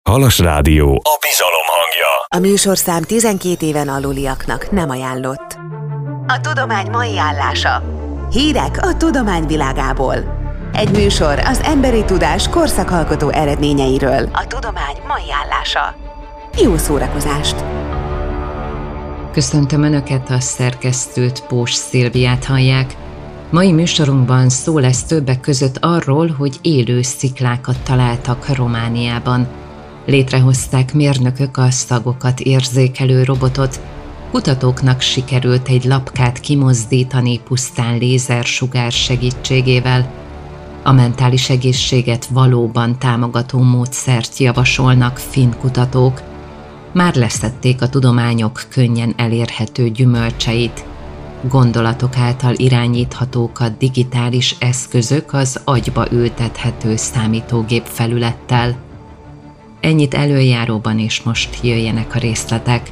Halas Rádió, a bizalom hangja. A műsorszám 12 éven aluliaknak nem ajánlott. A tudomány mai állása. Hírek a tudomány világából. Egy műsor az emberi tudás korszakalkotó eredményeiről. A tudomány mai állása. Jó szórakozást! Köszöntöm Önöket, a szerkesztőt, Pós Szilviát hallják. Mai műsorunkban szó lesz többek között arról, hogy élő sziklákat találtak Romániában. Létrehozták mérnökök a szagokat érzékelő robotot. Kutatóknak sikerült egy lapkát kimozdítani pusztán lézersugár segítségével. A mentális egészséget valóban támogató módszert javasolnak finn kutatók. Már leszették a tudományok könnyen elérhető gyümölcseit. Gondolatok által irányíthatók a digitális eszközök az agyba ültethető számítógép felülettel. Ennyit előjáróban, és most jöjjenek a részletek.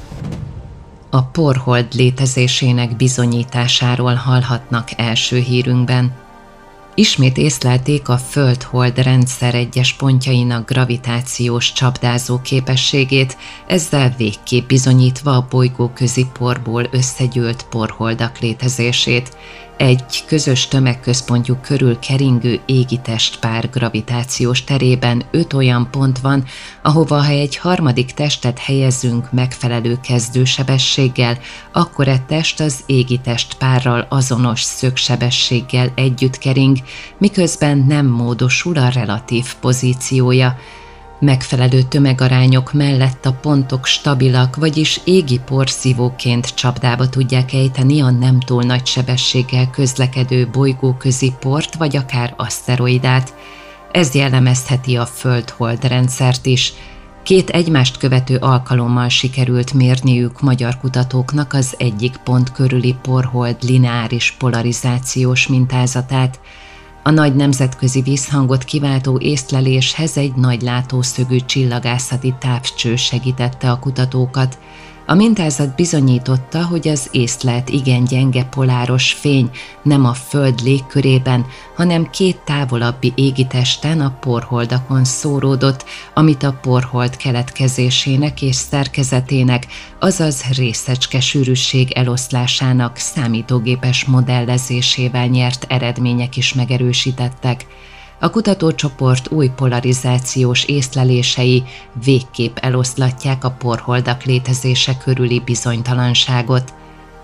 A porhold létezésének bizonyításáról hallhatnak első hírünkben. Ismét észlelték a Föld-hold rendszer egyes pontjainak gravitációs csapdázó képességét, ezzel végképp bizonyítva a bolygóközi porból összegyűlt porholdak létezését. Egy közös tömegközpontjuk körül keringő égitestpár gravitációs terében 5 olyan pont van, ahova ha egy harmadik testet helyezünk megfelelő kezdősebességgel, akkor egy test az égitestpárral azonos szögsebességgel együtt kering, miközben nem módosul a relatív pozíciója. Megfelelő tömegarányok mellett a pontok stabilak, vagyis égi porszívóként csapdába tudják ejteni a nem túl nagy sebességgel közlekedő bolygóközi port, vagy akár aszteroidát. Ez jellemezheti a Föld-hold rendszert is. 2 egymást követő alkalommal sikerült mérniük magyar kutatóknak az egyik pont körüli porhold lineáris polarizációs mintázatát. A nagy nemzetközi visszhangot kiváltó észleléshez egy nagy látószögű csillagászati távcső segítette a kutatókat. A mintázat bizonyította, hogy az észlelt igen gyenge poláros fény nem a Föld légkörében, hanem 2 távolabbi égitesten, a porholdakon szóródott, amit a porhold keletkezésének és szerkezetének, azaz részecske sűrűség eloszlásának számítógépes modellezésével nyert eredmények is megerősítettek. A kutatócsoport új polarizációs észlelései végképp eloszlatják a porholdak létezése körüli bizonytalanságot.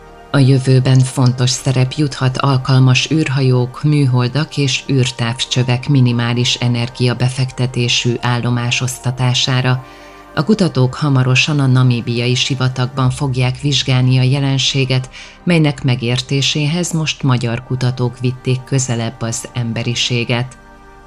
A jövőben fontos szerep juthat alkalmas űrhajók, műholdak és űrtávcsövek minimális energiabefektetésű állomásosztatására. A kutatók hamarosan a namíbiai sivatagban fogják vizsgálni a jelenséget, melynek megértéséhez most magyar kutatók vitték közelebb az emberiséget.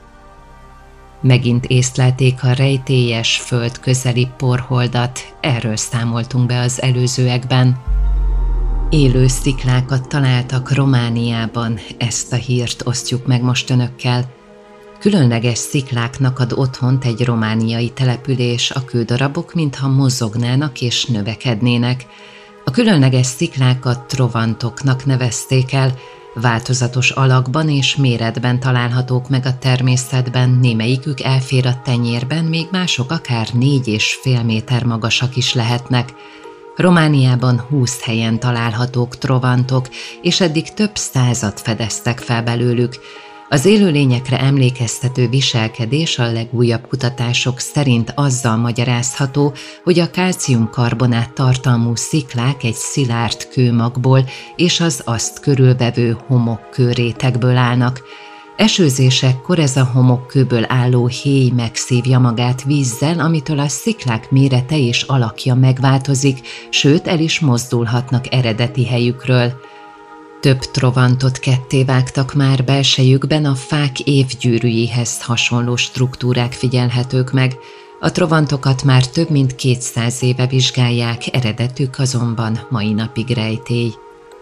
Megint észlelték a rejtélyes föld közeli porholdat, erről számoltunk be az előzőekben. Élő sziklákat találtak Romániában, ezt a hírt osztjuk meg most Önökkel. Különleges szikláknak ad otthont egy romániai település, a kődarabok mintha mozognának és növekednének. A különleges sziklákat trovantoknak nevezték el, változatos alakban és méretben találhatók meg a természetben, némelyikük elfér a tenyérben, még mások akár 4,5 méter magasak is lehetnek. Romániában 20 helyen találhatók trovantok, és eddig több 100-at fedeztek fel belőlük. Az élőlényekre emlékeztető viselkedés a legújabb kutatások szerint azzal magyarázható, hogy a kalciumkarbonát tartalmú sziklák egy szilárd kőmagból és az azt körülvevő homokkőrétegből állnak. Esőzésekkor ez a homokkőből álló héj megszívja magát vízzel, amitől a sziklák mérete és alakja megváltozik, sőt el is mozdulhatnak eredeti helyükről. Több trovantot kettévágtak már, belsejükben a fák évgyűrűjéhez hasonló struktúrák figyelhetők meg. A trovantokat már több mint 200 éve vizsgálják, eredetük azonban mai napig rejtély.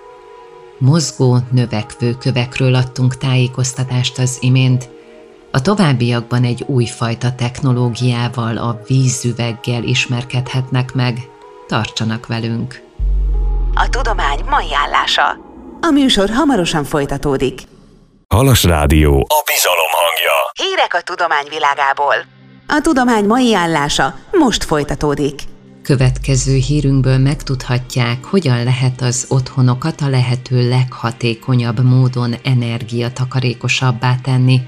Mozgó, növekvő kövekről adtunk tájékoztatást az imént. A továbbiakban egy újfajta technológiával, a vízüveggel ismerkedhetnek meg. Tartsanak velünk! A tudomány mai állása. A műsor hamarosan folytatódik. Halas Rádió, a bizalom hangja. Hírek a tudomány világából. A tudomány mai állása most folytatódik. Következő hírünkből megtudhatják, hogyan lehet az otthonokat a lehető leghatékonyabb módon energiatakarékosabbá tenni.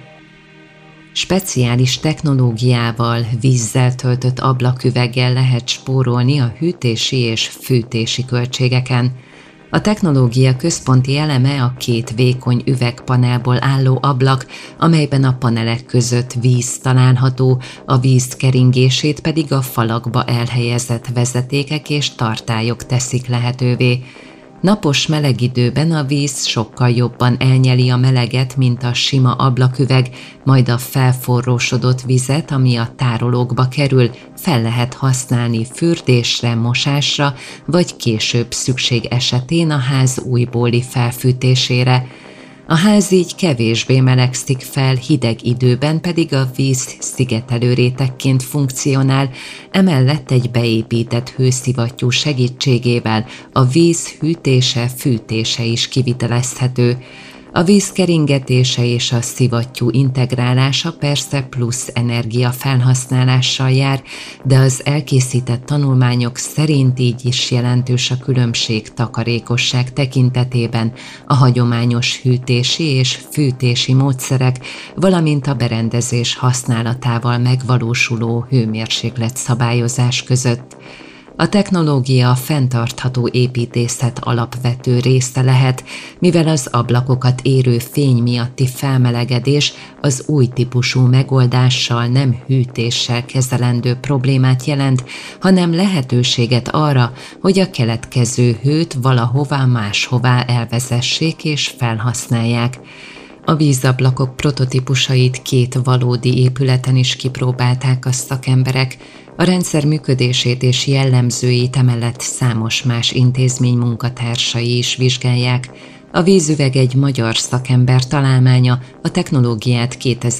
Speciális technológiával, vízzel töltött ablaküveggel lehet spórolni a hűtési és fűtési költségeken. A technológia központi eleme a 2 vékony üvegpanelból álló ablak, amelyben a panelek között víz található, a víz keringését pedig a falakba elhelyezett vezetékek és tartályok teszik lehetővé. Napos meleg időben a víz sokkal jobban elnyeli a meleget, mint a sima ablaküveg, majd a felforrósodott vizet, ami a tárolókba kerül, fel lehet használni fürdésre, mosásra, vagy később szükség esetén a ház újbóli felfűtésére. A ház így kevésbé melegszik fel, hideg időben pedig a víz szigetelő rétegként funkcionál, emellett egy beépített hőszivattyú segítségével a víz hűtése, fűtése is kivitelezhető. A víz keringetése és a szivattyú integrálása persze plusz energiafelhasználással jár, de az elkészített tanulmányok szerint így is jelentős a különbség takarékosság tekintetében a hagyományos hűtési és fűtési módszerek, valamint a berendezés használatával megvalósuló hőmérséklet szabályozás között. A technológia a fenntartható építészet alapvető része lehet, mivel az ablakokat érő fény miatti felmelegedés az új típusú megoldással nem hűtéssel kezelendő problémát jelent, hanem lehetőséget arra, hogy a keletkező hőt valahová máshová elvezessék és felhasználják. A vízablakok prototípusait 2 valódi épületen is kipróbálták a szakemberek, a rendszer működését és jellemzőit emellett számos más intézmény munkatársai is vizsgálják. A vízüveg egy magyar szakember találmánya, a technológiát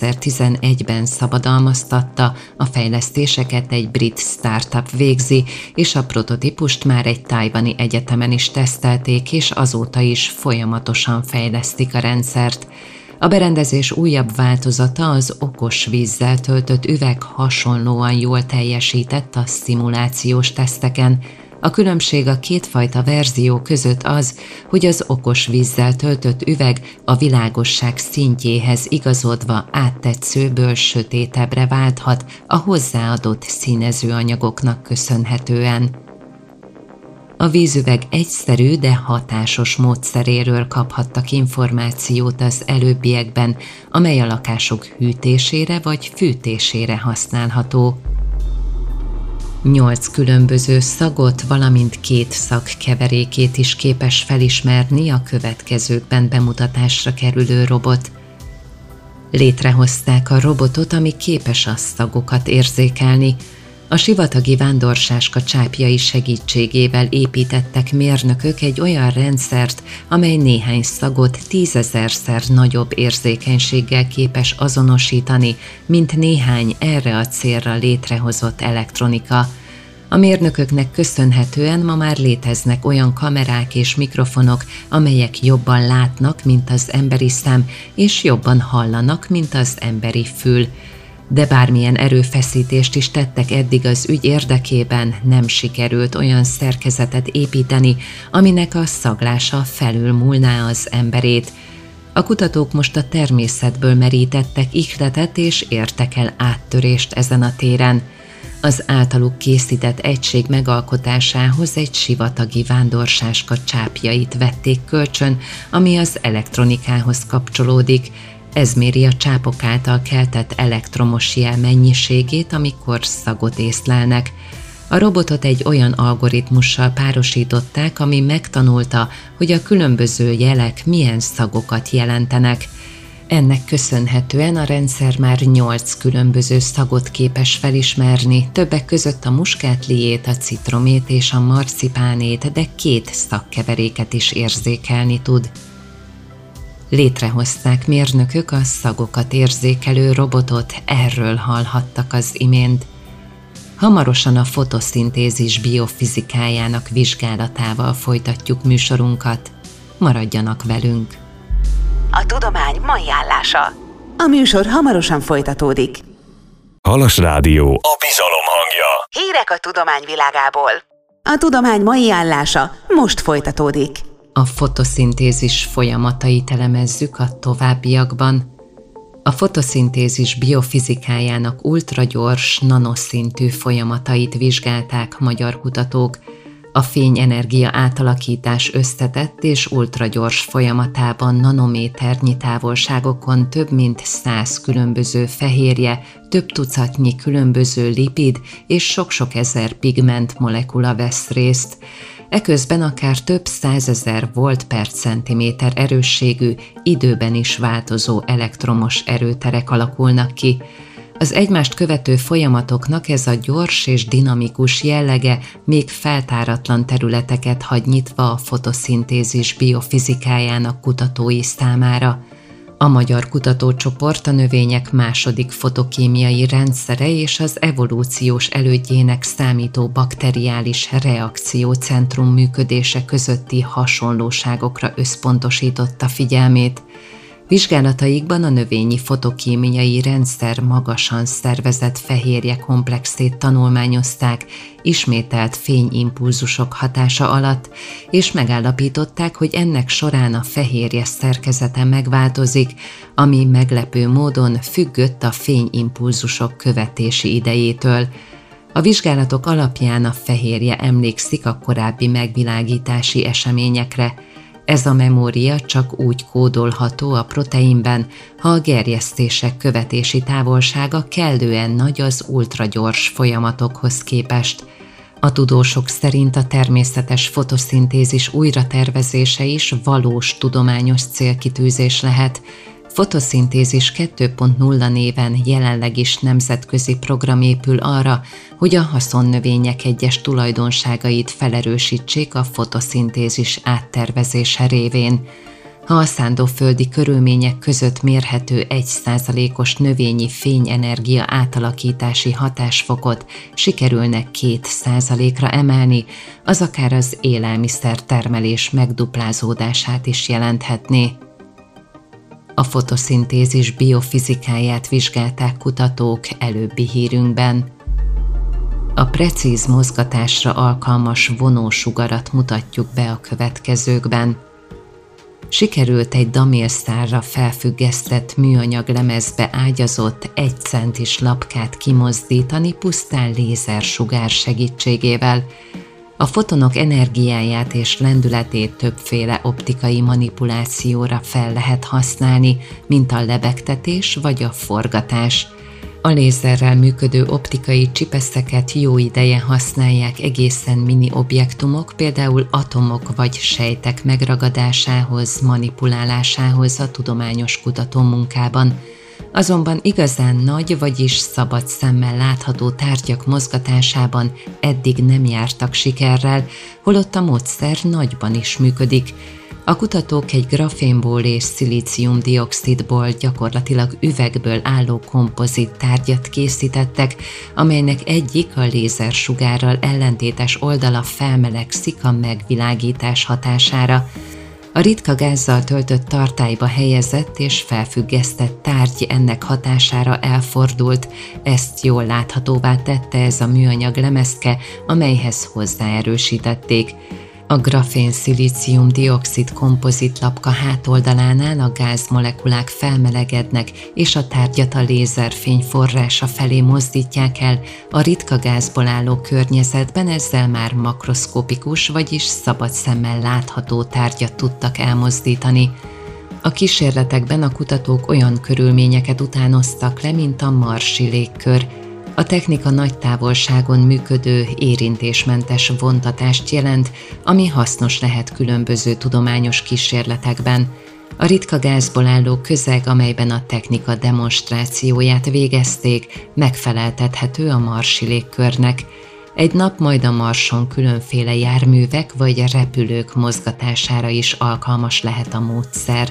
2011-ben szabadalmaztatta, a fejlesztéseket egy brit startup végzi, és a prototípust már egy tajvani egyetemen is tesztelték, és azóta is folyamatosan fejlesztik a rendszert. A berendezés újabb változata, az okos vízzel töltött üveg hasonlóan jól teljesített a szimulációs teszteken. A különbség a 2 fajta verzió között az, hogy az okos vízzel töltött üveg a világosság szintjéhez igazodva áttetszőből sötétebbre válthat a hozzáadott színezőanyagoknak köszönhetően. A vízüveg egyszerű, de hatásos módszeréről kaphattak információt az előbbiekben, amely a lakások hűtésére vagy fűtésére használható. 8 különböző szagot, valamint 2 szag keverékét is képes felismerni a következőkben bemutatásra kerülő robot. Létrehozták a robotot, ami képes a szagokat érzékelni. A sivatagi vándorsáska csápjai segítségével építettek mérnökök egy olyan rendszert, amely néhány szagot 10 000-szer nagyobb érzékenységgel képes azonosítani, mint néhány erre a célra létrehozott elektronika. A mérnököknek köszönhetően ma már léteznek olyan kamerák és mikrofonok, amelyek jobban látnak, mint az emberi szem, és jobban hallanak, mint az emberi fül. De bármilyen erőfeszítést is tettek eddig az ügy érdekében, nem sikerült olyan szerkezetet építeni, aminek a szaglása felülmúlná az emberét. A kutatók most a természetből merítettek ihletet és értek el áttörést ezen a téren. Az általuk készített egység megalkotásához egy sivatagi vándorsáska csápjait vették kölcsön, ami az elektronikához kapcsolódik. Ez méri a csápok által keltett elektromos jel mennyiségét, amikor szagot észlelnek. A robotot egy olyan algoritmussal párosították, ami megtanulta, hogy a különböző jelek milyen szagokat jelentenek. Ennek köszönhetően a rendszer már 8 különböző szagot képes felismerni, többek között a muskátliét, a citromét és a marcipánét, de 2 szagkeveréket is érzékelni tud. Létrehozták mérnökök a szagokat érzékelő robotot, erről hallhattak az imént. Hamarosan a fotoszintézis biofizikájának vizsgálatával folytatjuk műsorunkat. Maradjanak velünk! A tudomány mai állása. A műsor hamarosan folytatódik. Halas Rádió, a bizalom hangja. Hírek a tudomány világából. A tudomány mai állása most folytatódik. A fotoszintézis folyamatait elemezzük a továbbiakban. A fotoszintézis biofizikájának ultragyors, nanoszintű folyamatait vizsgálták magyar kutatók. A fényenergia átalakítás összetett és ultragyors folyamatában nanométernyi távolságokon több mint 100 különböző fehérje, több tucatnyi különböző lipid és sok-sok ezer pigment molekula vesz részt. Eközben akár több 100 000 volt per centiméter erősségű, időben is változó elektromos erőterek alakulnak ki. Az egymást követő folyamatoknak ez a gyors és dinamikus jellege még feltáratlan területeket hagy nyitva a fotoszintézis biofizikájának kutatói számára. A magyar kutatócsoport a növények második fotokémiai rendszere és az evolúciós elődjének számító bakteriális reakciócentrum működése közötti hasonlóságokra összpontosította figyelmét. Vizsgálataikban a növényi fotokémiai rendszer magasan szervezett fehérje komplexét tanulmányozták ismételt fényimpulzusok hatása alatt, és megállapították, hogy ennek során a fehérje szerkezete megváltozik, ami meglepő módon függött a fényimpulzusok követési idejétől. A vizsgálatok alapján a fehérje emlékszik a korábbi megvilágítási eseményekre. Ez a memória csak úgy kódolható a proteinben, ha a gerjesztések követési távolsága kellően nagy az ultragyors folyamatokhoz képest. A tudósok szerint a természetes fotoszintézis újratervezése is valós tudományos célkitűzés lehet. Fotoszintézis 2.0 néven jelenleg is nemzetközi program épül arra, hogy a haszonnövények egyes tulajdonságait felerősítsék a fotoszintézis áttervezése révén. Ha a szándóföldi körülmények között mérhető 1%-os növényi fényenergia átalakítási hatásfokot sikerülne 2%-ra emelni, az akár az élelmiszertermelés megduplázódását is jelenthetné. A fotoszintézis biofizikáját vizsgálták kutatók előbbi hírünkben. A precíz mozgatásra alkalmas vonósugarat mutatjuk be a következőkben. Sikerült egy damélszárra felfüggesztett műanyag lemezbe ágyazott 1 centis lapkát kimozdítani pusztán lézersugár segítségével. A fotonok energiáját és lendületét többféle optikai manipulációra fel lehet használni, mint a lebegtetés vagy a forgatás. A lézerrel működő optikai csipeszeket jó ideje használják egészen mini objektumok, például atomok vagy sejtek megragadásához, manipulálásához a tudományos kutatómunkában. Azonban igazán nagy, vagyis szabad szemmel látható tárgyak mozgatásában eddig nem jártak sikerrel, holott a módszer nagyban is működik. A kutatók egy grafénból és szilícium-dioxidból, gyakorlatilag üvegből álló kompozit tárgyat készítettek, amelynek egyik a lézersugárral ellentétes oldala felmelegszik a megvilágítás hatására. A ritka gázzal töltött tartályba helyezett és felfüggesztett tárgy ennek hatására elfordult, ezt jól láthatóvá tette ez a műanyag lemezke, amelyhez hozzáerősítették. A grafén-szilícium-dioxid kompozitlapka hátoldalánál a gázmolekulák felmelegednek, és a tárgyat a lézerfény forrása felé mozdítják el, a ritka gázból álló környezetben ezzel már makroszkopikus, vagyis szabad szemmel látható tárgyat tudtak elmozdítani. A kísérletekben a kutatók olyan körülményeket utánoztak le, mint a marsi légkör. A technika nagy távolságon működő, érintésmentes vontatást jelent, ami hasznos lehet különböző tudományos kísérletekben. A ritka gázból álló közeg, amelyben a technika demonstrációját végezték, megfeleltethető a marsi légkörnek. Egy nap majd a Marson különféle járművek vagy repülők mozgatására is alkalmas lehet a módszer.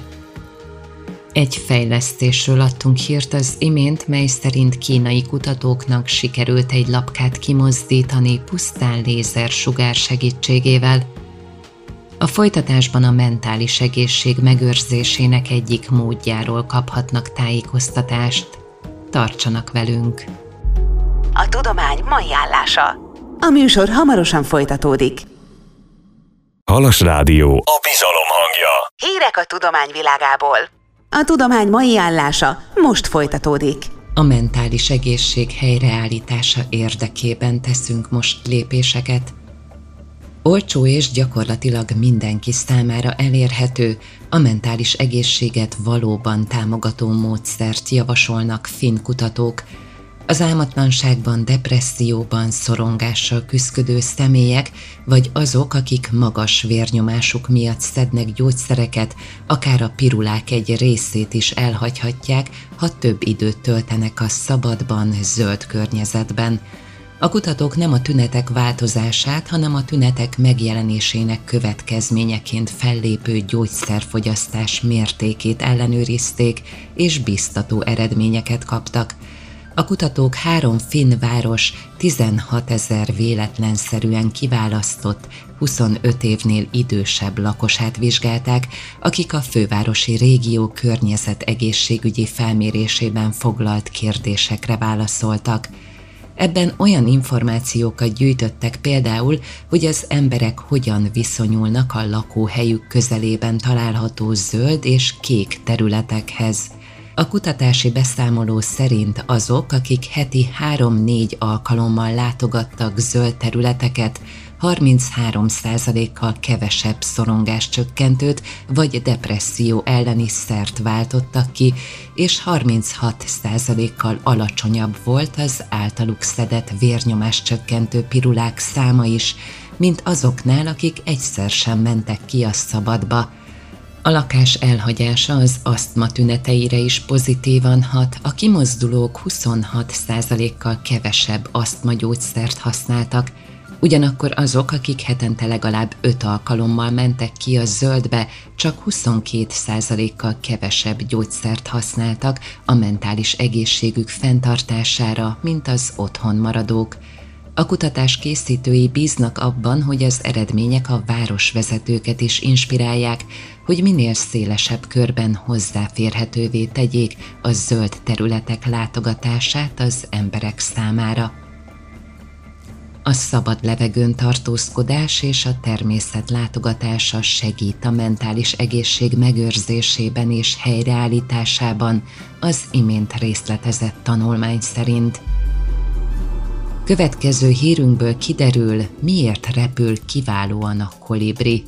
Egy fejlesztésről adtunk hírt az imént, mely szerint kínai kutatóknak sikerült egy lapkát kimozdítani pusztán lézersugár segítségével. A folytatásban a mentális egészség megőrzésének egyik módjáról kaphatnak tájékoztatást. Tartsanak velünk! A tudomány mai állása. A műsor hamarosan folytatódik. Halas Rádió, a bizalom hangja. Hírek a tudomány világából. A tudomány mai állása most folytatódik. A mentális egészség helyreállítása érdekében teszünk most lépéseket. Olcsó és gyakorlatilag mindenki számára elérhető, a mentális egészséget valóban támogató módszert javasolnak finn kutatók. Az álmatlanságban, depresszióban, szorongással küszködő személyek, vagy azok, akik magas vérnyomásuk miatt szednek gyógyszereket, akár a pirulák egy részét is elhagyhatják, ha több időt töltenek a szabadban, zöld környezetben. A kutatók nem a tünetek változását, hanem a tünetek megjelenésének következményeként fellépő gyógyszerfogyasztás mértékét ellenőrizték, és biztató eredményeket kaptak. A kutatók 3 finn város 16 000 véletlenszerűen kiválasztott, 25 évnél idősebb lakosát vizsgálták, akik a fővárosi régió környezet-egészségügyi felmérésében foglalt kérdésekre válaszoltak. Ebben olyan információkat gyűjtöttek például, hogy az emberek hogyan viszonyulnak a lakóhelyük közelében található zöld és kék területekhez. A kutatási beszámoló szerint azok, akik heti 3-4 alkalommal látogattak zöld területeket, 33%-kal kevesebb szorongáscsökkentőt vagy depresszió elleni szert váltottak ki, és 36%-kal alacsonyabb volt az általuk szedett vérnyomáscsökkentő pirulák száma is, mint azoknál, akik egyszer sem mentek ki a szabadba. A lakás elhagyása az asztma tüneteire is pozitívan hat, a kimozdulók 26%-kal kevesebb asztmagyógyszert használtak, ugyanakkor azok, akik hetente legalább 5 alkalommal mentek ki a zöldbe, csak 22%-kal kevesebb gyógyszert használtak a mentális egészségük fenntartására, mint az otthon maradók. A kutatás készítői bíznak abban, hogy az eredmények a városvezetőket is inspirálják, hogy minél szélesebb körben hozzáférhetővé tegyék a zöld területek látogatását az emberek számára. A szabad levegőn tartózkodás és a természet látogatása segít a mentális egészség megőrzésében és helyreállításában, az imént részletezett tanulmány szerint. Következő hírünkből kiderül, miért repül kiválóan a kolibri.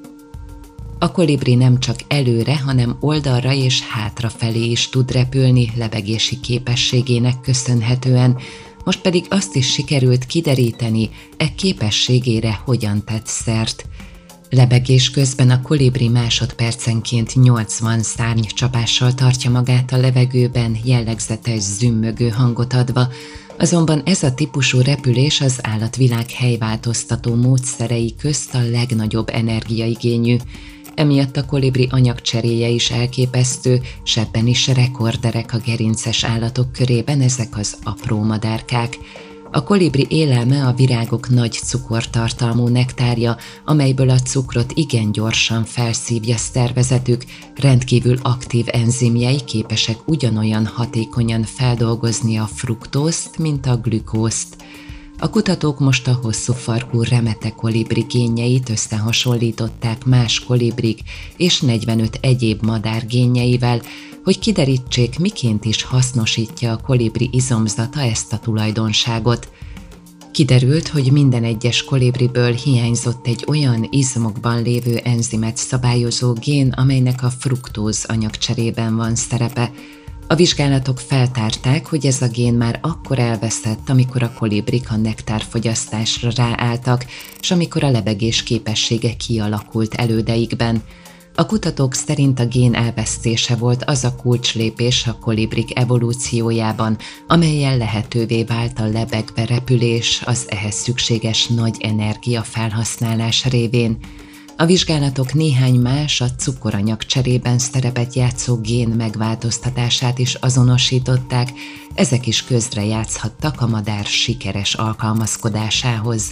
A kolibri nem csak előre, hanem oldalra és hátrafelé is tud repülni lebegési képességének köszönhetően, most pedig azt is sikerült kideríteni, képességére hogyan tett szert. Lebegés közben a kolibri másodpercenként 80 szárnycsapással tartja magát a levegőben, jellegzetes zümmögő hangot adva, azonban ez a típusú repülés az állatvilág helyváltoztató módszerei közt a legnagyobb energiaigényű. Emiatt a kolibri anyagcseréje is elképesztő, s ebben is rekorderek a gerinces állatok körében ezek az apró madárkák. A kolibri élelme a virágok nagy cukortartalmú nektárja, amelyből a cukrot igen gyorsan felszívja szervezetük, rendkívül aktív enzimjei képesek ugyanolyan hatékonyan feldolgozni a fruktózt, mint a glükózt. A kutatók most a hosszú farkú remete kolibri génjeit összehasonlították más kolibrik és 45 egyéb madár génjeivel, hogy kiderítsék, miként is hasznosítja a kolibri izomzata ezt a tulajdonságot. Kiderült, hogy minden egyes kolibriből hiányzott egy olyan izmokban lévő enzimet szabályozó gén, amelynek a fruktóz anyagcserében van szerepe. A vizsgálatok feltárták, hogy ez a gén már akkor elveszett, amikor a kolibrik a nektárfogyasztásra ráálltak, és amikor a lebegés képessége kialakult elődeikben. A kutatók szerint a gén elvesztése volt az a kulcslépés a kolibrik evolúciójában, amellyel lehetővé vált a lebegve repülés az ehhez szükséges nagy energia felhasználás révén. A vizsgálatok néhány más a cukoranyag cserében szerepet játszó gén megváltoztatását is azonosították, ezek is közrejátszhattak a madár sikeres alkalmazkodásához.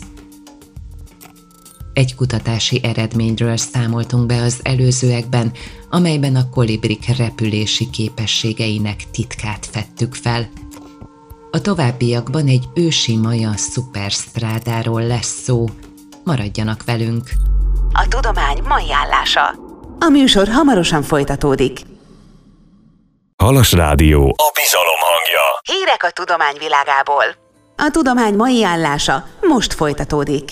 Egy kutatási eredményről számoltunk be az előzőekben, amelyben a kolibrik repülési képességeinek titkát fettük fel. A továbbiakban egy ősi maja szupersztrádáról lesz szó. Maradjanak velünk! A tudomány mai állása. A műsor hamarosan folytatódik. Halas Rádió, a bizalom hangja. Hírek a tudomány világából. A tudomány mai állása most folytatódik.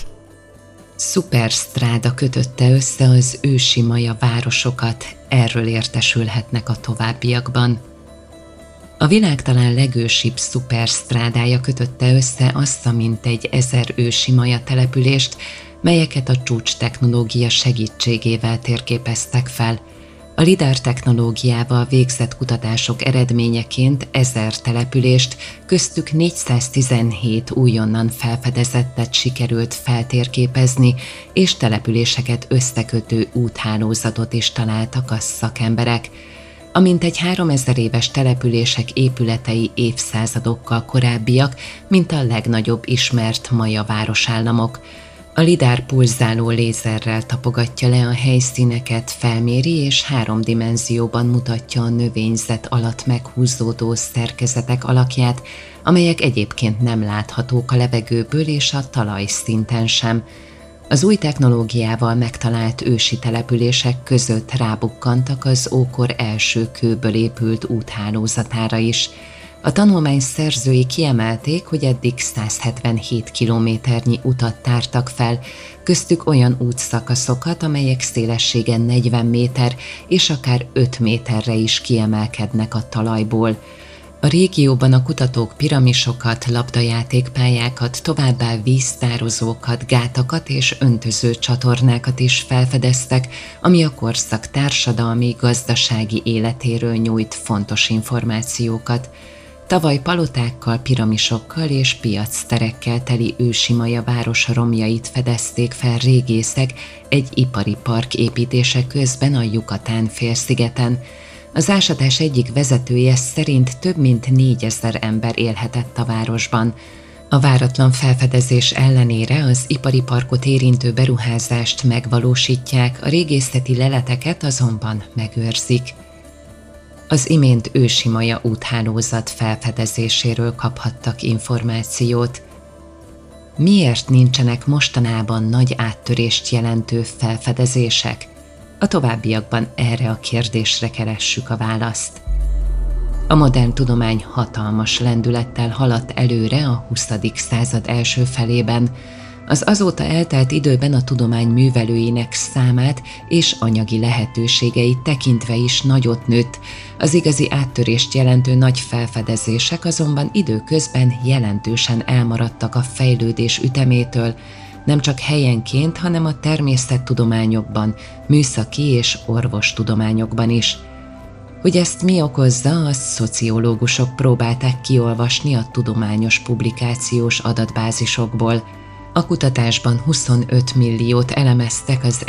Szupersztráda kötötte össze az ősi maja városokat, erről értesülhetnek a továbbiakban. A világ talán legősibb szupersztrádája kötötte össze azt a mintegy 1000 ősi maja települést, melyeket a csúcs technológia segítségével térképeztek fel. A lidar technológiával végzett kutatások eredményeként 1000 települést, köztük 417 újonnan felfedezettet sikerült feltérképezni, és településeket összekötő úthálózatot is találtak a szakemberek. A mintegy 3000 éves települések épületei évszázadokkal korábbiak, mint a legnagyobb ismert maja városállamok. A lidár pulzáló lézerrel tapogatja le a helyszíneket, felméri és 3 dimenzióban mutatja a növényzet alatt meghúzódó szerkezetek alakját, amelyek egyébként nem láthatók a levegőből és a talajszinten sem. Az új technológiával megtalált ősi települések között rábukkantak az ókor első kőből épült úthálózatára is. A tanulmány szerzői kiemelték, hogy eddig 177 kilométernyi utat tártak fel, köztük olyan útszakaszokat, amelyek szélessége 40 méter és akár 5 méterre is kiemelkednek a talajból. A régióban a kutatók piramisokat, labdajátékpályákat, továbbá víztározókat, gátakat és öntöző csatornákat is felfedeztek, ami a korszak társadalmi, gazdasági életéről nyújt fontos információkat. Tavaly palotákkal, piramisokkal és piacterekkel teli ősi maja város romjait fedezték fel régészek egy ipari park építése közben a Yucatán félszigeten. Az ásatás egyik vezetője szerint több mint 4000 ember élhetett a városban. A váratlan felfedezés ellenére az ipari parkot érintő beruházást megvalósítják, a régészeti leleteket azonban megőrzik. Az imént ősi maja úthálózat felfedezéséről kaphattak információt. Miért nincsenek mostanában nagy áttörést jelentő felfedezések? A továbbiakban erre a kérdésre keressük a választ. A modern tudomány hatalmas lendülettel haladt előre a 20. század első felében. Az azóta eltelt időben a tudomány művelőinek számát és anyagi lehetőségeit tekintve is nagyot nőtt. Az igazi áttörést jelentő nagy felfedezések azonban időközben jelentősen elmaradtak a fejlődés ütemétől, nem csak helyenként, hanem a természettudományokban, műszaki és orvostudományokban is. Hogy ezt mi okozza, a szociológusok próbálták kiolvasni a tudományos publikációs adatbázisokból. A kutatásban 25 milliót elemeztek az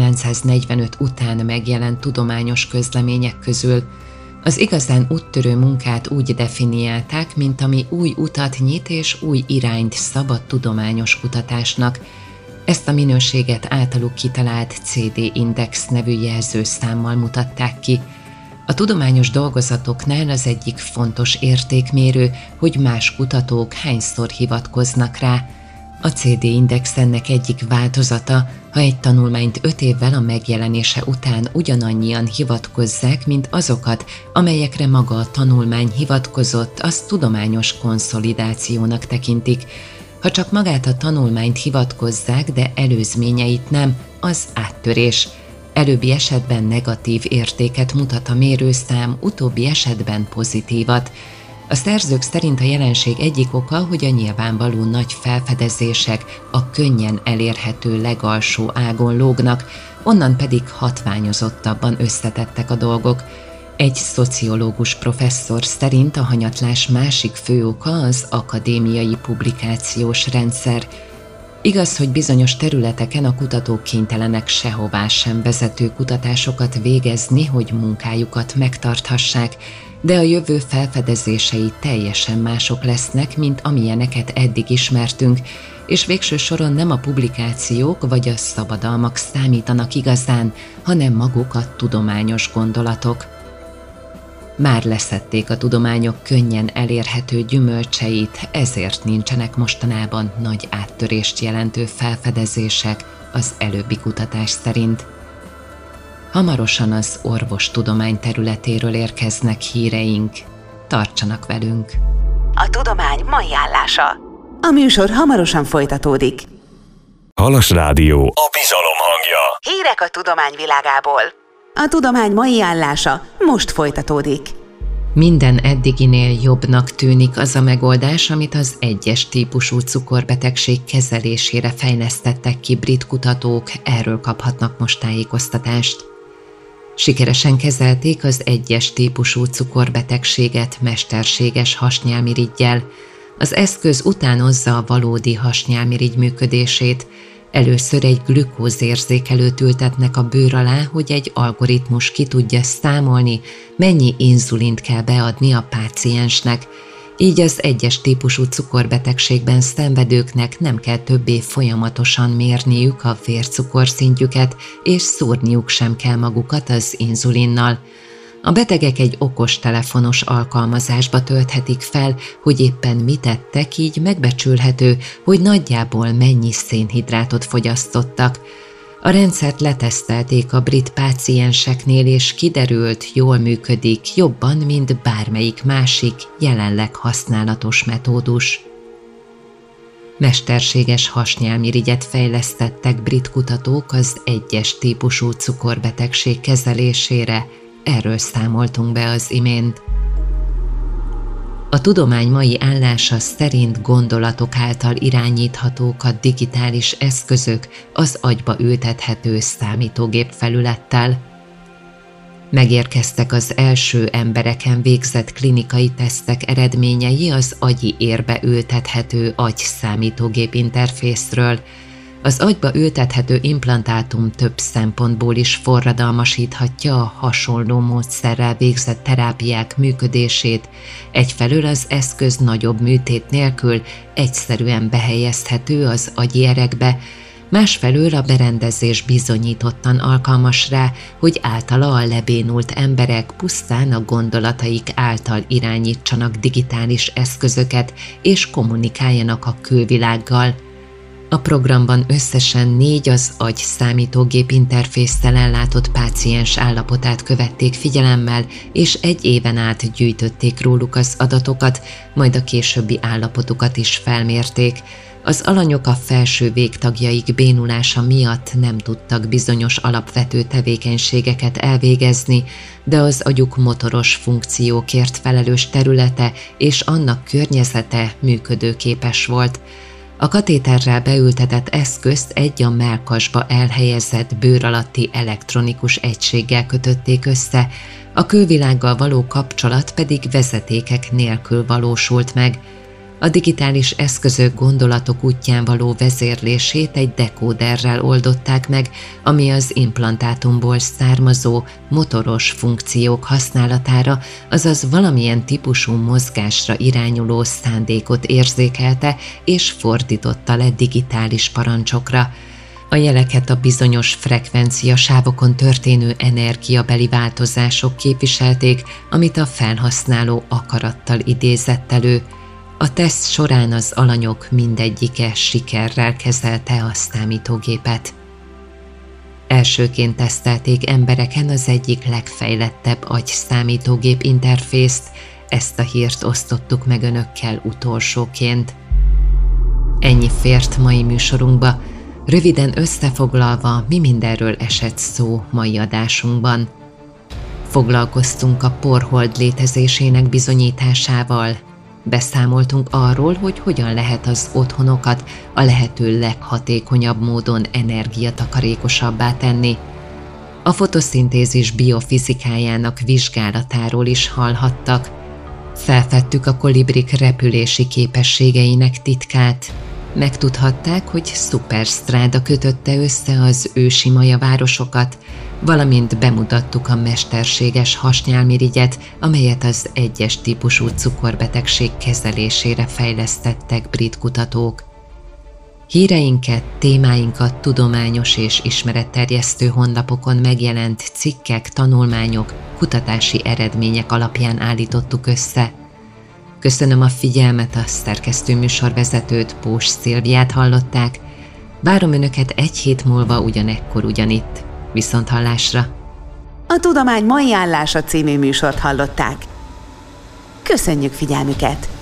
1945 után megjelent tudományos közlemények közül. Az igazán úttörő munkát úgy definiálták, mint ami új utat nyit és új irányt szab a tudományos kutatásnak. Ezt a minőséget általuk kitalált CD-index nevű jelzőszámmal mutatták ki. A tudományos dolgozatoknál az egyik fontos értékmérő, hogy más kutatók hányszor hivatkoznak rá. A CD-index ennek egyik változata, ha egy tanulmányt 5 évvel a megjelenése után ugyanannyian hivatkozzák, mint azokat, amelyekre maga a tanulmány hivatkozott, azt tudományos konszolidációnak tekintik. Ha csak magát a tanulmányt hivatkozzák, de előzményeit nem, az áttörés. Előbbi esetben negatív értéket mutat a mérőszám, utóbbi esetben pozitívat. A szerzők szerint a jelenség egyik oka, hogy a nyilvánvaló nagy felfedezések a könnyen elérhető legalsó ágon lógnak, onnan pedig hatványozottabban összetettek a dolgok. Egy szociológus professzor szerint a hanyatlás másik fő oka az akadémiai publikációs rendszer. Igaz, hogy bizonyos területeken a kutatók kénytelenek sehová sem vezető kutatásokat végezni, hogy munkájukat megtarthassák, de a jövő felfedezései teljesen mások lesznek, mint amilyeneket eddig ismertünk, és végső soron nem a publikációk vagy a szabadalmak számítanak igazán, hanem maguk a tudományos gondolatok. Már leszették a tudományok könnyen elérhető gyümölcseit, ezért nincsenek mostanában nagy áttörést jelentő felfedezések az előbbi kutatás szerint. Hamarosan az orvostudomány területéről érkeznek híreink. Tartsanak velünk! A tudomány mai állása. A műsor hamarosan folytatódik. Halas Rádió, a bizalom hangja. Hírek a tudomány világából. A tudomány mai állása most folytatódik. Minden eddiginél jobbnak tűnik az a megoldás, amit az 1-es típusú cukorbetegség kezelésére fejlesztettek ki brit kutatók, erről kaphatnak most tájékoztatást. Sikeresen kezelték az 1-es típusú cukorbetegséget mesterséges hasnyálmiriggyel. Az eszköz utánozza a valódi hasnyálmirigy működését. Először egy glükózérzékelőt ültetnek a bőr alá, hogy egy algoritmus ki tudja számolni, mennyi inzulint kell beadni a páciensnek. Így az 1-es típusú cukorbetegségben szenvedőknek nem kell többé folyamatosan mérniük a vércukorszintjüket, és szúrniuk sem kell magukat az inzulinnal. A betegek egy okostelefonos alkalmazásba tölthetik fel, hogy éppen mit ettek, így megbecsülhető, hogy nagyjából mennyi szénhidrátot fogyasztottak. A rendszert letesztelték a brit pácienseknél, és kiderült, jól működik, jobban, mint bármelyik másik, jelenleg használatos metódus. Mesterséges hasnyálmirigyet fejlesztettek brit kutatók az 1-es típusú cukorbetegség kezelésére, erről számoltunk be az imént. A tudomány mai állása szerint gondolatok által irányíthatók a digitális eszközök az agyba ültethető számítógép felülettel. Megérkeztek az első embereken végzett klinikai tesztek eredményei az agyi érbe ültethető agy-számítógép interfészről. Az agyba ültethető implantátum több szempontból is forradalmasíthatja a hasonló módszerrel végzett terápiák működését. Egyfelől az eszköz nagyobb műtét nélkül egyszerűen behelyezhető az agyi erekbe, másfelől a berendezés bizonyítottan alkalmas rá, hogy általa a lebénult emberek pusztán a gondolataik által irányítsanak digitális eszközöket és kommunikáljanak a külvilággal. A programban összesen 4 az agy számítógép interfészsel ellátott páciens állapotát követték figyelemmel, és 1 éven át gyűjtötték róluk az adatokat, majd a későbbi állapotukat is felmérték. Az alanyok a felső végtagjaik bénulása miatt nem tudtak bizonyos alapvető tevékenységeket elvégezni, de az agyuk motoros funkciókért felelős területe és annak környezete működőképes volt. A katéterrel beültetett eszközt egy a mellkasba elhelyezett bőr alatti elektronikus egységgel kötötték össze, a külvilággal való kapcsolat pedig vezetékek nélkül valósult meg. A digitális eszközök gondolatok útján való vezérlését egy dekóderrel oldották meg, ami az implantátumból származó motoros funkciók használatára, azaz valamilyen típusú mozgásra irányuló szándékot érzékelte és fordította le digitális parancsokra. A jeleket a bizonyos frekvenciasávokon történő energiabeli változások képviselték, amit a felhasználó akarattal idézett elő. A teszt során az alanyok mindegyike sikerrel kezelte a számítógépet. Elsőként tesztelték embereken az egyik legfejlettebb agy-számítógép interfészt, ezt a hírt osztottuk meg önökkel utolsóként. Ennyi fért mai műsorunkba, röviden összefoglalva, mi mindenről esett szó mai adásunkban. Foglalkoztunk a porhold létezésének bizonyításával, beszámoltunk arról, hogy hogyan lehet az otthonokat a lehető leghatékonyabb módon energiatakarékosabbá tenni. A fotoszintézis biofizikájának vizsgálatáról is hallhattak. Felfedtük a kolibrik repülési képességeinek titkát. Megtudhatták, hogy szupersztráda kötötte össze az ősi maja városokat, valamint bemutattuk a mesterséges hasnyálmirigyet, amelyet az 1-es típusú cukorbetegség kezelésére fejlesztettek brit kutatók. Híreinket, témáinkat tudományos és ismeretterjesztő honlapokon megjelent cikkek, tanulmányok, kutatási eredmények alapján állítottuk össze. Köszönöm a figyelmet, a szerkesztő műsorvezetőt, Pós Szilviát hallották. Várom Önöket egy hét múlva ugyanekkor ugyanitt. Viszonthallásra! A Tudomány mai állása című műsort hallották. Köszönjük figyelmüket!